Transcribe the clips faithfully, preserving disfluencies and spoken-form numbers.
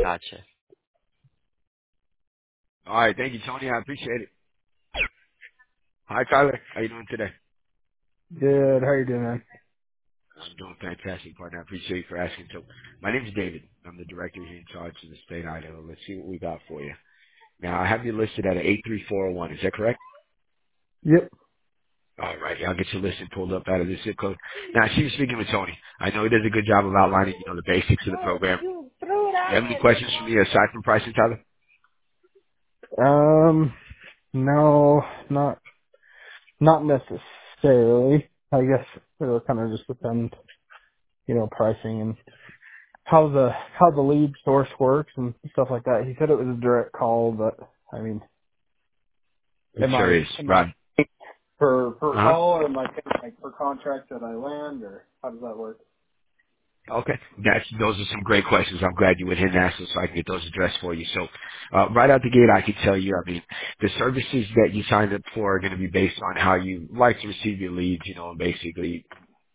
Gotcha. All right, thank you, Tony. I appreciate it. Hi, Tyler. How you doing today? Good. How you doing, man? I'm doing fantastic, partner. I appreciate you for asking. So, my name is David. I'm the director here in charge of the state of Idaho. Let's see what we got for you. Now, I have you listed at an eight three four oh one. Is that correct? Yep. All right, I'll get your listing pulled up out of the zip code. Now, I see you speaking with Tony. I know he does a good job of outlining, you know, the basics of the program. Do you have any questions for me aside from pricing, Tyler? Um, no, not not necessarily. I guess it'll kind of just depend, you know, pricing and how the how the lead source works and stuff like that. He said it was a direct call, but I mean, It am sure I is. am I Right. per per Uh-huh. call or am I paying, like per contract that I land, or how does that work? Okay. That's, those are some great questions. I'm glad you went ahead and asked them so I can get those addressed for you. So, uh, right out the gate, I can tell you, I mean, the services that you signed up for are going to be based on how you like to receive your leads, you know, and basically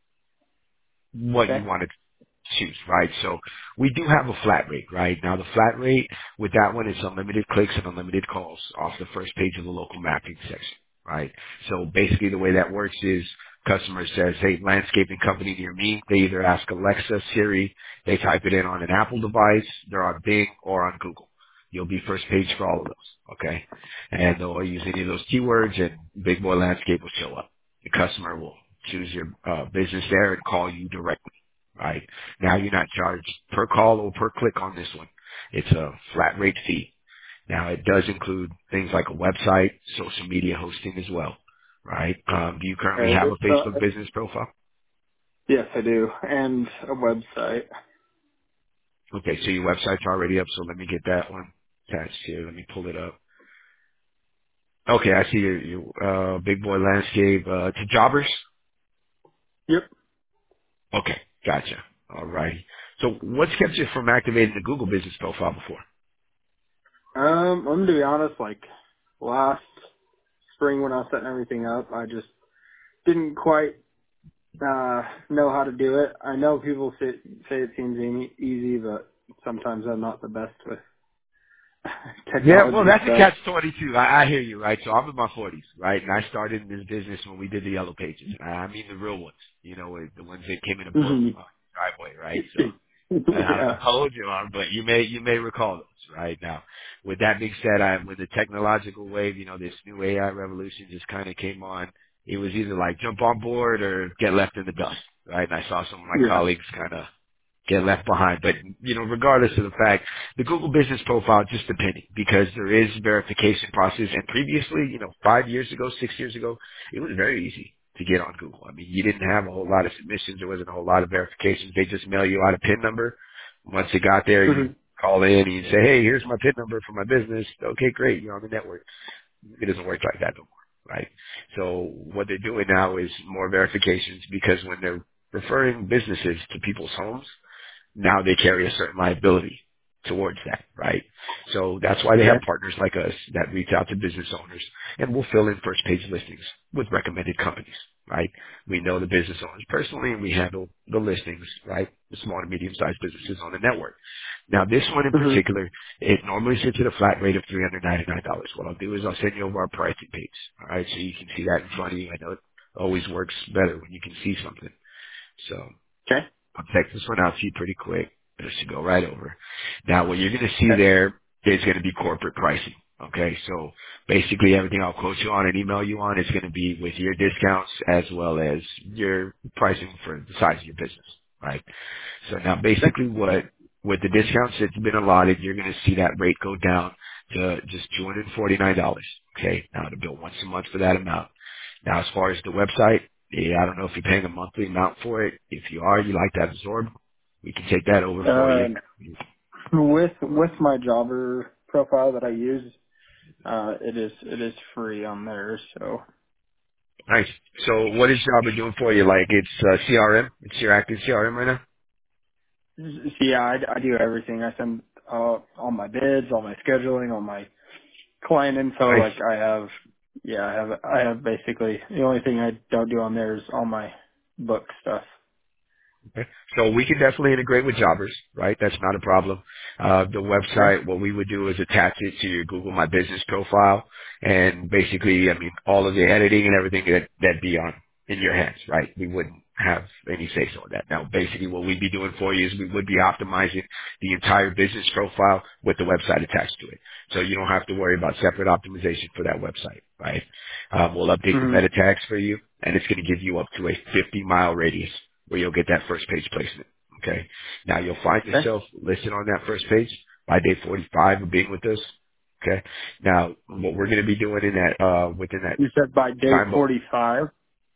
what you Okay. want to choose, right? So we do have a flat rate, right? Now the flat rate with that one is unlimited clicks and unlimited calls off the first page of the local mapping section, right? So basically the way that works is customer says, hey, landscaping company near me. They either ask Alexa, Siri, they type it in on an Apple device, they're on Bing or on Google. You'll be first page for all of those, okay? And they'll use any of those keywords and Big Boy Landscape will show up. The customer will choose your uh, business there and call you directly, right? Now you're not charged per call or per click on this one. It's a flat rate fee. Now it does include things like a website, social media hosting as well, right? Um, do you currently have Okay. a Uh, Facebook business profile? yes, I do, and a website. Okay, so your website's already up, so let me get that one attached here. Let me pull it up. Okay, I see your, your uh, Big Boy Landscape uh, to jobbers. Yep. Okay, gotcha. All righty. So what's kept you from activating the Google business profile before? Um, I'm gonna be honest, like last spring when I was setting everything up, I just didn't quite uh know how to do it. I know people say, say it seems e- easy, but sometimes I'm not the best with Yeah, well, technology that's a stuff. catch twenty-two. I, I hear you, right? So I'm in my forties, right? And I started in this business when we did the yellow pages. I I mean the real ones, you know, with the ones that came in a book hmm on the driveway, right? So uh, yeah. how old you are, but you may you may recall those, right? Now, with that being said, I, with the technological wave, you know, this new A I revolution just kind of came on. It was either like jump on board or get left in the dust, right? And I saw some of my Yeah. colleagues kind of get left behind. But, you know, regardless of the fact, the Google business profile just depending because there is verification process. And previously, you know, five years ago, six years ago, it was very easy to get on Google. I mean, you didn't have a whole lot of submissions. There wasn't a whole lot of verifications. They just mail you out a PIN number. Once it got there, hmm you call in and you say, hey, here's my PIN number for my business. Okay, great. You're on the network. It doesn't work like that no more, right? So what they're doing now is more verifications because when they're referring businesses to people's homes, now they carry a certain liability towards that, right? So that's why they have Okay. partners like us that reach out to business owners and we'll fill in first page listings with recommended companies, right? We know the business owners personally and we handle the listings, right? The small to medium sized businesses on the network. Now this one in hmm particular, it normally sits at a flat rate of three hundred ninety-nine dollars. What I'll do is I'll send you over our pricing page, all right? So you can see that in front of you. I know it always works better when you can see something. So Okay. I'll text this one out to you pretty quick. This should go right over. Now, what you're going to see Okay. there is going to be corporate pricing. Okay, so basically everything I'll quote you on and email you on is going to be with your discounts as well as your pricing for the size of your business, right? So now Okay. basically what, with the discounts that's been allotted, you're going to see that rate go down to just two hundred forty-nine dollars. Okay, now to bill once a month for that amount. Now, as far as the website, yeah, I don't know if you're paying a monthly amount for it. If you are, you like that absorbed, we can take that over for you. Um, with with my jobber profile that I use, uh, it is it is free on there. So Nice. So what is Java doing for you? Like it's uh, C R M? It's your active C R M right now? so yeah, I, I do everything. I send uh, all my bids, all my scheduling, all my client info. Nice. Like I have, yeah, I have I have basically the only thing I don't do on there is all my book stuff. Okay. So we can definitely integrate with jobbers, right? That's not a problem. Uh, the Okay. website, what we would do is attach it to your Google My Business profile, and basically, I mean, all of the editing and everything that that be on in your hands, right? We wouldn't have any say so on that. Now, basically, what we'd be doing for you is we would be optimizing the entire business profile with the website attached to it, so you don't have to worry about separate optimization for that website, right? Um, we'll update the Mhm. meta tags for you, and it's going to give you up to a fifty mile radius where you'll get that first page placement. Okay. Now you'll find Okay. yourself listed on that first page by day forty-five of being with us. Okay. Now what we're going to be doing in that, uh, within that You said by day time, forty-five.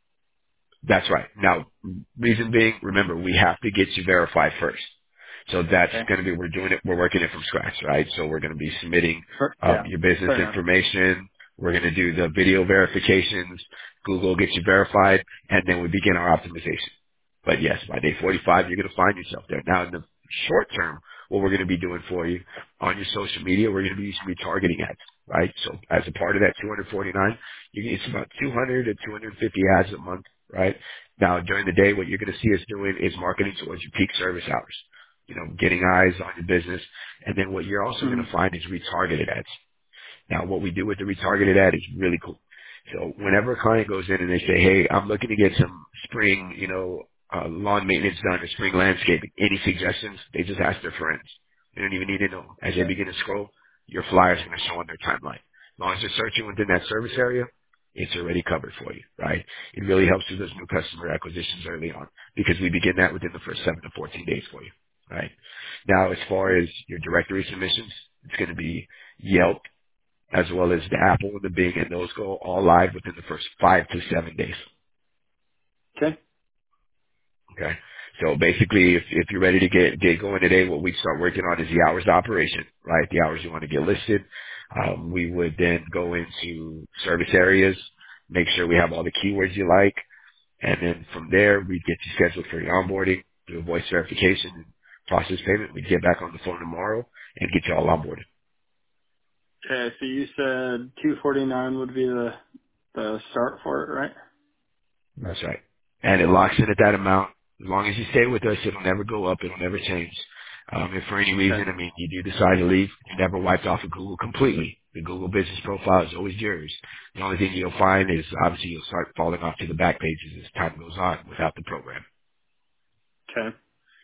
that's right. Now, reason being, remember, we have to get you verified first. So that's Okay. going to be, we're doing it, we're working it from scratch, right? So we're going to be submitting For, um, yeah. your business Fair enough. information. We're going to do the video verifications. Google gets you verified, and then we begin our optimization. But yes, by day forty-five, you're going to find yourself there. Now, in the short term, what we're going to be doing for you on your social media, we're going to be using retargeting ads, right? So as a part of that two hundred forty-nine, you get it's about two hundred to two hundred fifty ads a month, right? Now, during the day, what you're going to see us doing is marketing towards your peak service hours, you know, getting eyes on your business. And then what you're also going Mhm. to find is retargeted ads. Now, what we do with the retargeted ad is really cool. So whenever a client goes in and they say, hey, I'm looking to get some spring, you know, uh, lawn maintenance done or spring landscaping, any suggestions? They just ask their friends. They don't even need to know. As they Okay. begin to scroll, your flyer is going to show on their timeline. As long as they're searching within that service area, it's already covered for you, right? It really helps with those new customer acquisitions early on because we begin that within the first seven to fourteen days for you, right? Now, as far as your directory submissions, it's going to be Yelp, as well as the Apple and the Bing, and those go all live within the first five to seven days. Okay. Okay. So basically, if, if you're ready to get, get going today, what we start working on is the hours of operation, right? The hours you want to get listed. Um, we would then go into service areas, make sure we have all the keywords you like, and then from there, we get you scheduled for your onboarding, do a voice verification, and process payment. We get back on the phone tomorrow and get you all onboarded. Okay. So you said two forty-nine would be the the start for it, right? That's right. And it locks in at that amount. As long as you stay with us, it'll never go up. It'll never change. Um, if for any reason, Okay. I mean, you do decide to leave, you're never wiped off of Google completely. The Google business profile is always yours. The only thing you'll find is obviously you'll start falling off to the back pages as time goes on without the program. Okay.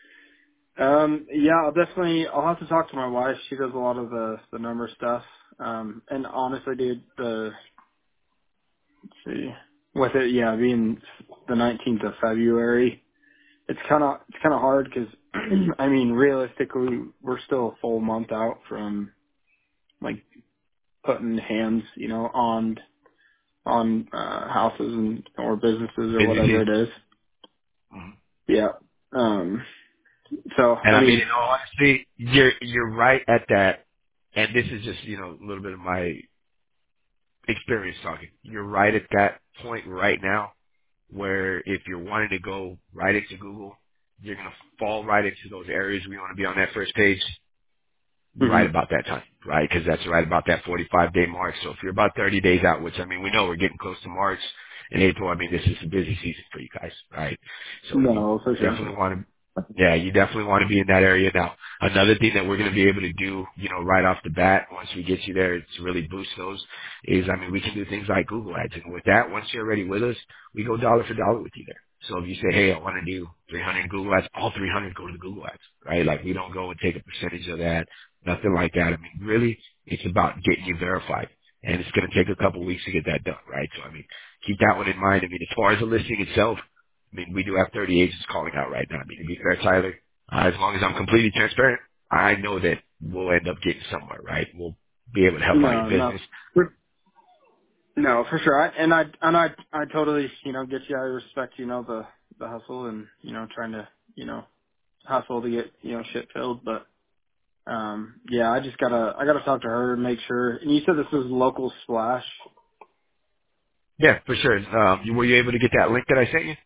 Um, yeah, I'll definitely, I'll have to talk to my wife. She does a lot of the, the number stuff. Um, and honestly, dude, the, let's see, with it, yeah, being the nineteenth of February, it's kind of, it's kind of hard because, I mean, realistically, we're still a full month out from, like, putting hands, you know, on, on, uh, houses and, or businesses or Busy whatever season. it is. Mhm. Yeah. Um, so, And I I mean, mean, in all honesty, you're, you're right at that. And this is just, you know, a little bit of my experience talking. You're right at that point right now where if you're wanting to go right into Google, you're going to fall right into those areas we want to be on that first page hmm right about that time, right? Because that's right about that forty-five day mark. So if you're about thirty days out, which I mean, we know we're getting close to March and April, I mean, this is a busy season for you guys, right? So you no, for sure. definitely want to, yeah, you definitely want to be in that area. Now, another thing that we're going to be able to do, you know, right off the bat, once we get you there to really boost those is, I mean, we can do things like Google ads. And with that, once you're already with us, we go dollar for dollar with you there. So if you say, hey, I want to do three hundred Google ads, all three hundred go to the Google ads, right? Like we don't go and take a percentage of that. Nothing like that. I mean, really, it's about getting you verified. And it's going to take a couple weeks to get that done, right? So, I mean, keep that one in mind. I mean, as far as the listing itself, I mean, we do have thirty agents calling out right now. I mean, to be fair, Tyler, uh, as long as I'm completely transparent, I know that we'll end up getting somewhere, right? We'll be able to help out No, your no. business. No, for sure. I, and I and I I totally you know get you. I respect you know the the hustle and you know trying to you know hustle to get you know shit filled. But um yeah, I just gotta I gotta talk to her and make sure. And you said this was local splash. Yeah, for sure. Um, you- were you able to get that link that I sent you?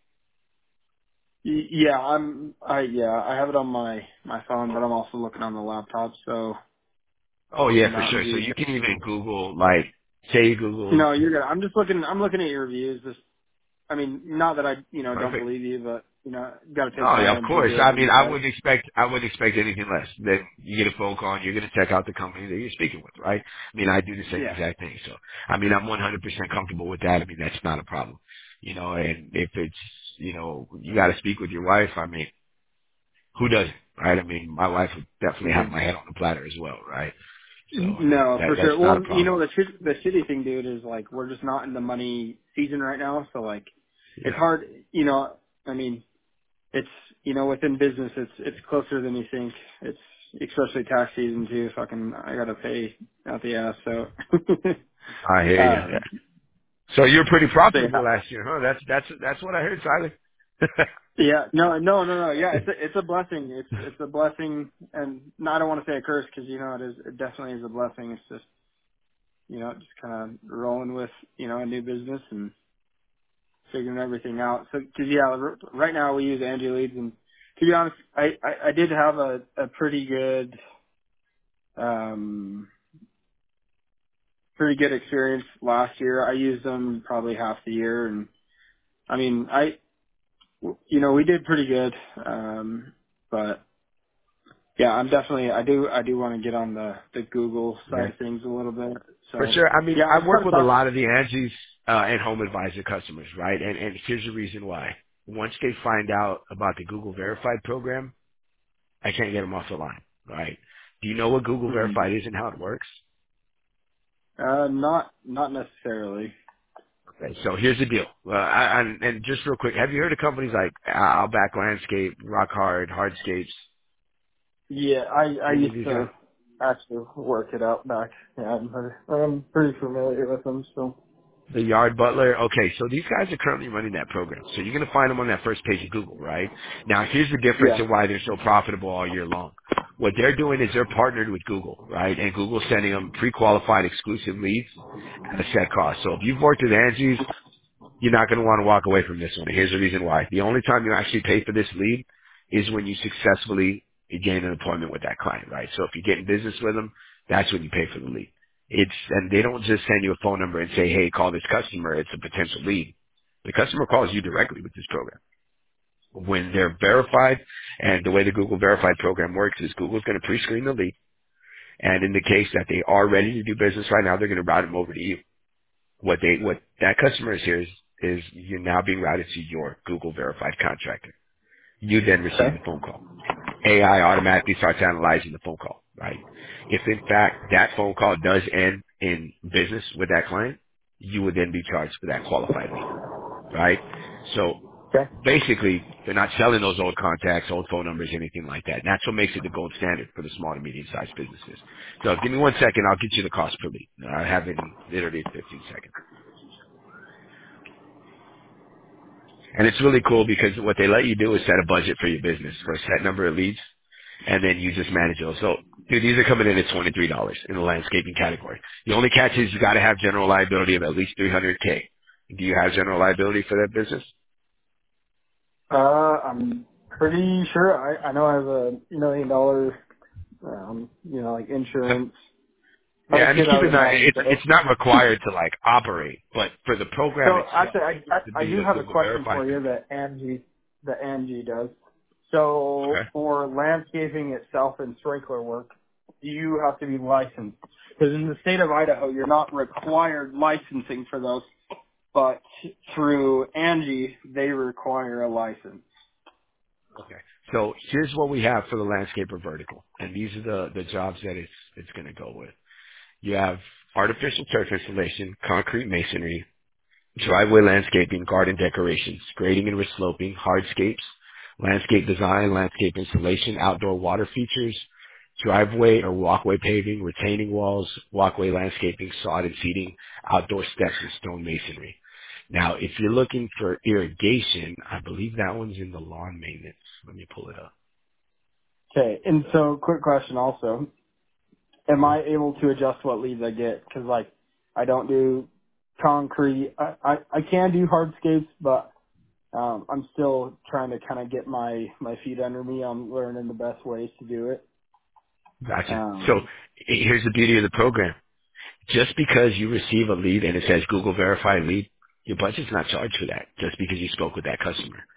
Y- Yeah, I'm. I yeah, I have it on my my phone, but I'm also looking on the laptop. So Oh, yeah, for Mountain sure. So View. you can even Google, like, say you Google, No, you're good. I'm just looking. I'm looking at your reviews. This, I mean, not that I you know don't perfect. believe you, you know, got to take Oh yeah, my of own due course. I diligence. mean, I Right? wouldn't expect I wouldn't expect anything less. That you get a phone call and you're going to check out the company that you're speaking with, right? I mean, I do the same Yeah. exact thing. So, I mean, I'm one hundred percent comfortable with that. I mean, that's not a problem, you know. And if it's, you know, you got to speak with your wife. I mean, who doesn't, right? I mean, my wife would definitely have Mhm. my head on the platter as well, right? So, I mean, No, that for sure. that's not a Well, you problem. know, the shit, the shitty thing, dude, is like we're just not in the money season right now. So like, it's Yeah, hard. You know, I mean, it's you know, within business, it's it's closer than you think. It's especially tax season too. Fucking, I gotta pay out the ass. So, I hear you. um, So you're pretty so yeah. profitable last year, huh? That's that's that's what I heard, Tyler. Yeah, no, no, no, no. Yeah, it's a, it's a blessing. It's it's a blessing, and no, I don't want to say a curse because you know it is. It definitely is a blessing. It's just you know just kind of rolling with you know a new business and figuring everything out. So, cause yeah, r- right now we use Angie Leads, and to be honest, I I, I did have a a pretty good um pretty good experience last year. I used them probably half the year, and I mean I you know we did pretty good, um, but yeah, I'm definitely I do I do want to get on the the Google Yeah. side of things a little bit. For So sure. I mean, yeah, I I just work gotta with a talk. lot of the Angie's uh, and Home Advisor customers, right? And, and here's the reason why. Once they find out about the Google Verified program, I can't get them off the line, right? Do you know what Google Mhm. Verified is and how it works? Uh, not not necessarily. Okay, so here's the deal. Uh, I, I, and just real quick, have you heard of companies like uh, Outback Landscape, Rock Hard, Hardscapes, Yeah, I I any of used these guys? to actually work it out back. Yeah, I'm pretty, I'm pretty familiar with them. So The Yard Butler. Okay, so these guys are currently running that program. So you're going to find them on that first page of Google, right? Now, here's the difference yeah. in why they're so profitable all year long. What they're doing is they're partnered with Google, right? And Google's sending them pre-qualified exclusive leads at a set cost. So if you've worked with Angie's, you're not going to want to walk away from this one. Here's the reason why. The only time you actually pay for this lead is when you successfully gain an appointment with that client, right? So if you get in business with them, that's when you pay for the lead. It's, and they don't just send you a phone number and say, hey, call this customer. It's a potential lead. The customer calls you directly with this program. When they're verified, and the way the Google Verified program works is Google's going to pre-screen the lead. And in the case that they are ready to do business right now, they're going to route them over to you. What they, what that customer is here is, is you're now being routed to your Google verified contractor. You then receive Okay. the phone call. A I automatically starts analyzing the phone call, right? If in fact that phone call does end in business with that client, you would then be charged for that qualified lead, right? So Okay. basically, they're not selling those old contacts, old phone numbers, anything like that. And that's what makes it the gold standard for the small to medium-sized businesses. So give me one second, I'll get you the cost per lead. I have it in literally fifteen seconds. And it's really cool because what they let you do is set a budget for your business for a set number of leads, and then you just manage those. So, dude, these are coming in at twenty-three dollars in the landscaping category. The only catch is you got to have general liability of at least three hundred K. Do you have general liability for that business? Uh, I'm pretty sure. I I know I have a million dollar um you know like insurance. I Yeah, I mean, kid keep out in of mind, mind. it's So it's not required to like operate, but for the program so itself actually, I, to I I be do the have a Google question verified for you thing. that Angie that Angie does. So Okay. for landscaping itself and sprinkler work, do you have to be licensed? Because in the state of Idaho, you're not required licensing for those, but through Angie, they require a license. Okay. So here's what we have for the landscaper vertical, and these are the the jobs that it's it's going to go with. You have artificial turf installation, concrete masonry, driveway landscaping, garden decorations, grading and resloping, hardscapes, landscape design, landscape installation, outdoor water features, driveway or walkway paving, retaining walls, walkway landscaping, sod and seating, outdoor steps and stone masonry. Now, if you're looking for irrigation, I believe that one's in the lawn maintenance. Let me pull it up. Okay, and so quick question also. Am Mhm. I able to adjust what leads I get? Because like I don't do concrete. I, I I can do hardscapes, but um, I'm still trying to kind of get my my feet under me. I'm learning the best ways to do it. Gotcha. So Um, here's the beauty of the program. Just because you receive a lead and it says Google verified lead, your budget's not charged for that just because you spoke with that customer.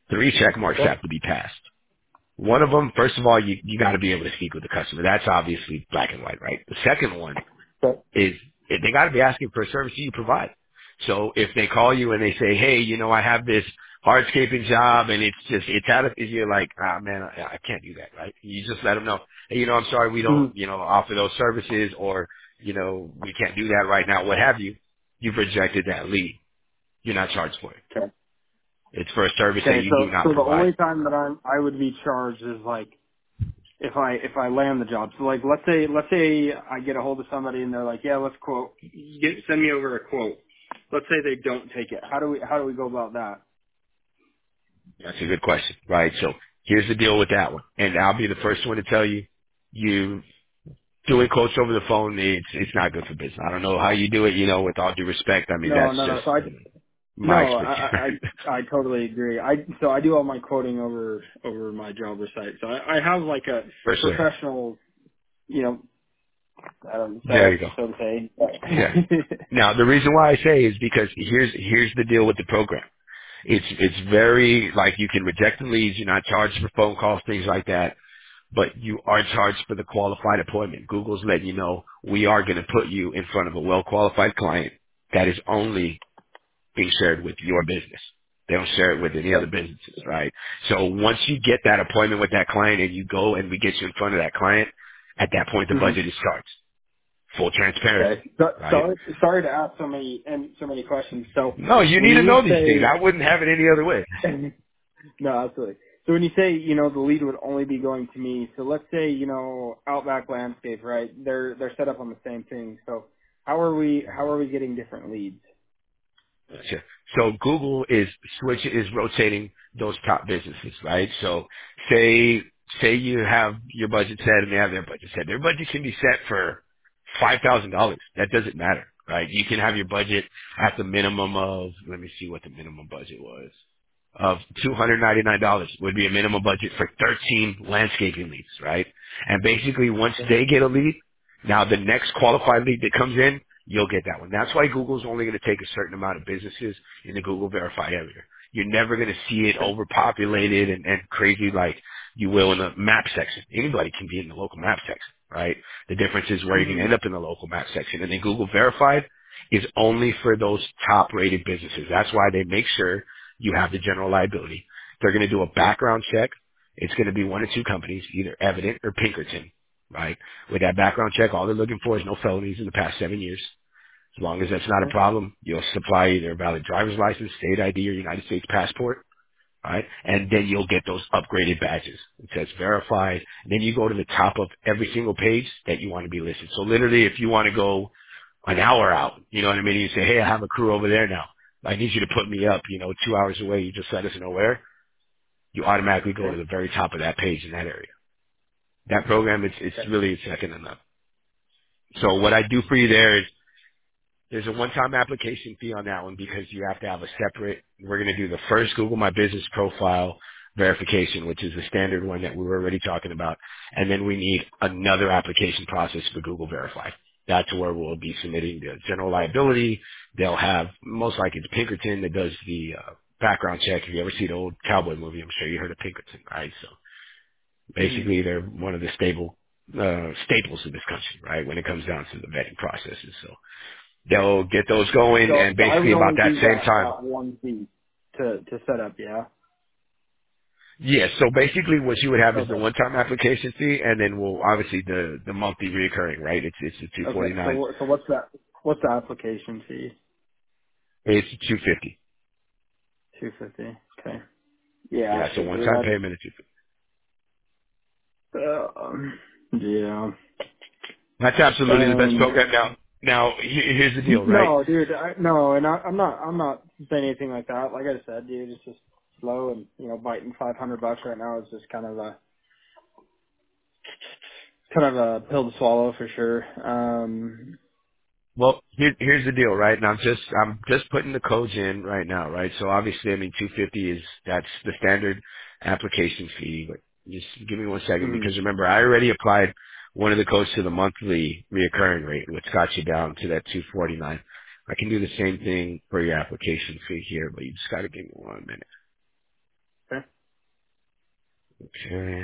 Three check marks Okay. have to be passed. One of them, first of all, you, you got to be able to speak with the customer. That's obviously black and white, right? The second one Okay. is if they got to be asking for a service you provide. So if they call you and they say, hey, you know, I have this hardscaping job and it's just, it's out of, you're like, ah, man, I, I can't do that, right? You just let them know, hey, you know, I'm sorry, we don't, Mhm. you know, offer those services or, you know, we can't do that right now, what have you. You've rejected that lead. You're not charged for it. Okay. It's for a service that Okay. you do So not so the provide. only time that I'm I would be charged is like if I if I land the job. So like let's say let's say I get a hold of somebody and they're like, yeah, let's quote, get send me over a quote. Let's say they don't take it. How do we how do we go about that? That's a good question, right? So here's the deal with that one. And I'll be the first one to tell you, you doing quotes over the phone, it's it's not good for business. I don't know how you do it, you know, with all due respect. I mean, No, that's no, no. just So I my no, I expertise. I I I totally agree. I so I do all my quoting over over my Jobber site. So I, I have like a For sure. professional, you know, I don't know, There setup, you go. so to say. Yeah. Now, the reason why I say is because here's here's the deal with the program. It's it's very like you can reject the leads. You're not charged for phone calls, things like that. But you are charged for the qualified appointment. Google's letting you know we are going to put you in front of a well-qualified client that is only being shared with your business. They don't share it with any other Okay. businesses, right? So once you get that appointment with that client and you go and we get you in front of that client, at that point the Mhm. budget is charged. Full transparency, Okay. So, right? sorry, sorry to ask so many and so many questions. So No, you when need to you know these things. say I wouldn't have it any other way. no, absolutely. So when you say you know the lead would only be going to me, so let's say you know Outback Landscape, right? They're they're set up on the same thing. So how are we how are we getting different leads? Gotcha. So Google is switch is rotating those top businesses, right? So say say you have your budget set and they have their budget set. Their budget can be set for five thousand dollars. That doesn't matter, right? You can have your budget at the minimum of let me see what the minimum budget was. Of two hundred ninety-nine dollars would be a minimum budget for thirteen landscaping leads, right? And basically once they get a lead, now the next qualified lead that comes in, you'll get that one. That's why Google's only going to take a certain amount of businesses in the Google verified area. You're never going to see it Okay. overpopulated and, and crazy like you will in the map section. Anybody can be in the local map section, right? The difference is where you can Mhm. end up in the local map section. And then Google verified is only for those top rated businesses. That's why they make sure you have the general liability. They're going to do a background check. It's going to be one or two companies, either Evident or Pinkerton, right? With that background check, all they're looking for is no felonies in the past seven years. As long as that's not a Okay. problem, you'll supply either a valid driver's license, state I D, or United States passport, right? And then you'll get those upgraded badges. It says verified. And then you go to the top of every single page that you want to be listed. So literally, if you want to go an hour out, you know what I mean? You say, hey, I have a crew over there now. I need you to put me up, you know, two hours away. You just let us know where. You automatically go to Okay. the very top of that page in that area. That program, it's, it's Okay. really second to none. So what I do for you there is there's a one-time application fee on that one because you have to have a separate, we're going to do the first Google My Business profile verification, which is the standard one that we were already talking about. And then we need another application process for Google Verify. That's where we'll be submitting the general liability. They'll have, most likely it's Pinkerton that does the uh, background check. If you ever see the old cowboy movie, I'm sure you heard of Pinkerton, right? So Mhm. basically they're one of the stable, uh, staples in this country, right? When it comes down to the vetting processes. So they'll get those going So and so I basically would about only that do same that time. that one fee to to set up. Yeah. Yeah, so basically what you would have is the Okay. one-time application fee and then we'll obviously the, the monthly reoccurring, right? It's, it's the Okay. So two forty-nine. wh- so what's that? What's the application fee? It's two fifty. Two fifty. Okay. Yeah, Yeah, I so figured. one-time That's payment is two fifty. uh, um, yeah. That's absolutely the best Um. program. Now, now he- here's the deal, right? No, dude. I, no, and I, I'm not. I'm not saying anything like that. Like I said, dude, it's just slow, and you know, biting five hundred bucks right now is just kind of a kind of a pill to swallow for sure. Um. Well, here, here's the deal, right? And I'm just I'm just putting the codes in right now, right? So obviously, I mean, two fifty is that's the standard application fee. But just give me one second mhm. because remember, I already applied one of the codes to the monthly reoccurring rate, which got you down to that two forty-nine. I can do the same thing for your application fee here, but you just got to give me one minute. Okay.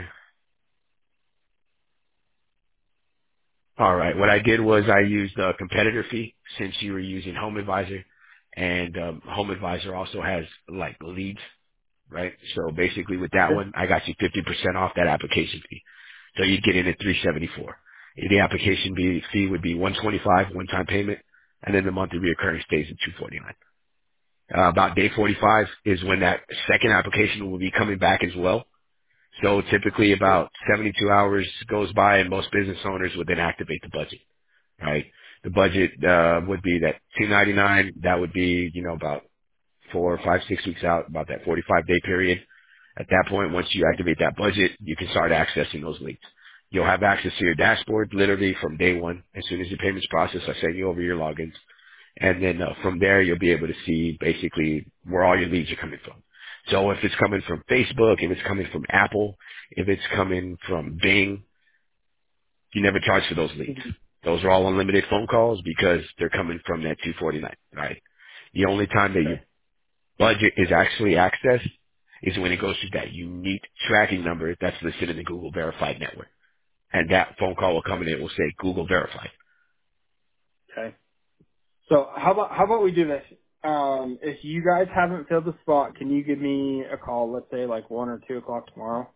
All right. What I did was I used a competitor fee since you were using Home Advisor, and um, Home Advisor also has like leads, right? So basically, with that Sure. one, I got you fifty percent off that application fee. So you'd get in at three seventy-four. The application fee fee would be one twenty-five, one time payment, and then the monthly reoccurring stays at two forty-nine. Uh, about day forty-five is when that second application will be coming back as well. So typically Sure. about seventy-two hours goes by and most business owners would then activate the budget, right? The budget, uh, would be that two ninety-nine. That would be, you know, about four, five, six weeks out, about that forty-five day period. At that point, once you Okay. activate that budget, you can start accessing those leads. You'll have access to your dashboard literally from day one. As soon as your payments process, I send you over your logins. And then uh, from there, you'll be able to see basically where all your leads are coming from. So if it's coming from Facebook, if it's coming from Apple, if it's coming from Bing, you never charge for those leads. Mhm. Those are all unlimited phone calls because they're coming from that two forty-nine, right? The only time that your Okay. budget is actually accessed is when it goes to that unique tracking number that's listed in the Google Verified network. And that phone call will come in and it will say Google Verified. Okay. So how about how about we do this? Um, if you guys haven't filled the spot, can you give me a call? Let's say like one or two o'clock tomorrow.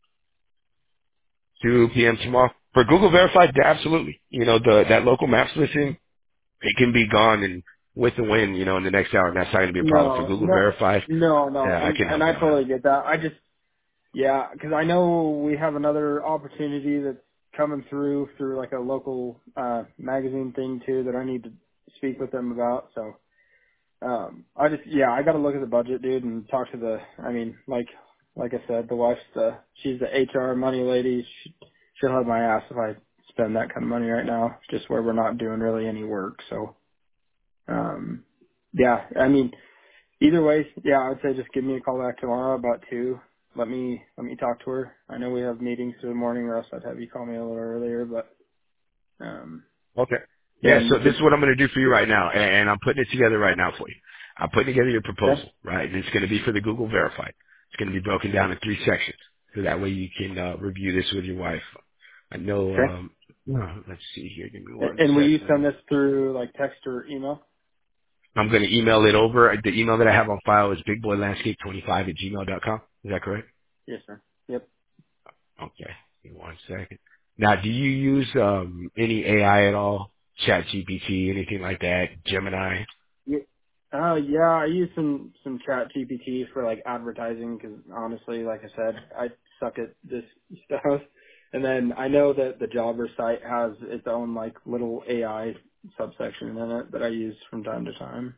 two p.m. tomorrow. For Google Verified, absolutely. You know, the, that local maps listing, it can be gone and with the wind, you know, in the next hour, and that's not going to be a problem. For No, Google no, Verified, no, no, yeah, I and can and help I you on that. totally get that. I just yeah, because I know we have another opportunity that's coming through through like a local uh magazine thing too that I need to speak with them about. So um, I just yeah, I got to look at the budget, dude, and talk to the. I mean, like like I said, the wife's the she's the H R money lady. She, she'll have my ass if I spend that kind of money right now, just where we're not doing really any work. So um, yeah, I mean. Either way, yeah, I'd say just give me a call back tomorrow about two. Let me let me talk to her. I know we have meetings in the morning, or else I'd have you call me a little earlier. But um, Okay. yeah, Yeah, and so you this is could. what I'm going to do for you right now, and, and I'm putting it together right now for you. I'm putting together your Okay. proposal, right? And it's going to be for the Google Verified. It's going to be broken down in three sections, so that way you can uh, review this with your wife. I know. Okay. Um, uh, let's see here. Give me And one and will you send second. this through like text or email? I'm going to email it over. The email that I have on file is bigboylandscape twenty-five at gmail dot com. Is that correct? Yes, sir. Yep. Okay. Give me one second. Now, do you use um, any A I at all? Chat G P T, anything like that? Gemini? Yeah. Uh, yeah, I use some some Chat G P T for like advertising because honestly, like I said, I suck at this stuff. And then I know that the Jobber site has its own like little A I subsection in it that I use from time to time.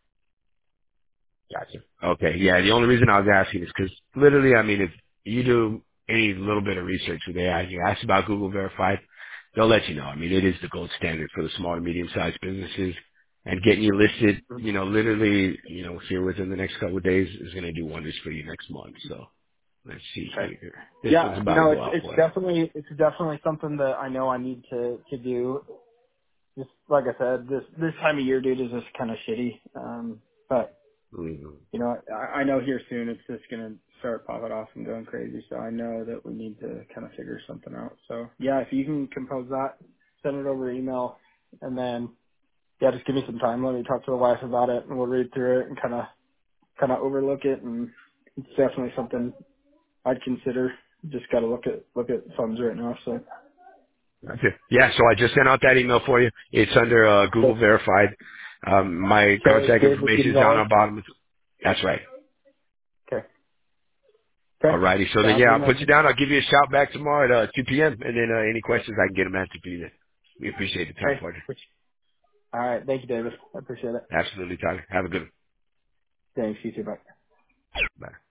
Gotcha. Okay. Yeah. The only reason I was asking is because literally, I mean, if you do any little bit of research with A I, you ask about Google Verified, they'll let you know. I mean, it is the gold standard for the small to medium sized businesses, and getting you listed, Mhm. you know, literally, you know, here within the next couple of days is going to do wonders for you next month. So let's see Okay. here. This one's Yeah, about to no, go it's out it's for you. definitely it's definitely something that I know I need to to do. Just like I said, this this time of year, dude, is just kind of shitty. Um, but Mhm. you know, I, I know here soon it's just gonna start popping off and going crazy. So I know that we need to kind of figure something out. So yeah, if you can compose that, send it over email, and then yeah, just give me some time. Let me talk to the wife about it, and we'll read through it and kind of kind of overlook it. And it's definitely something I'd consider. Just got to look at look at funds right now. So Gotcha. Yeah, so I just sent out that email for you. It's under uh, Google okay, Verified. Um, my okay, contact David information is down Gonzalez. on bottom. That's right. Okay, okay, Alrighty. So then, sounds yeah, good, I'll put you man. down. I'll give you a shout back tomorrow at uh, two p.m. And then uh, any questions, I can get them answered for you then. We appreciate the time, Okay, partner. all right, thank you, David. I appreciate it. Absolutely, Tyler. Have a good one. Thanks, you too. Bye. Bye.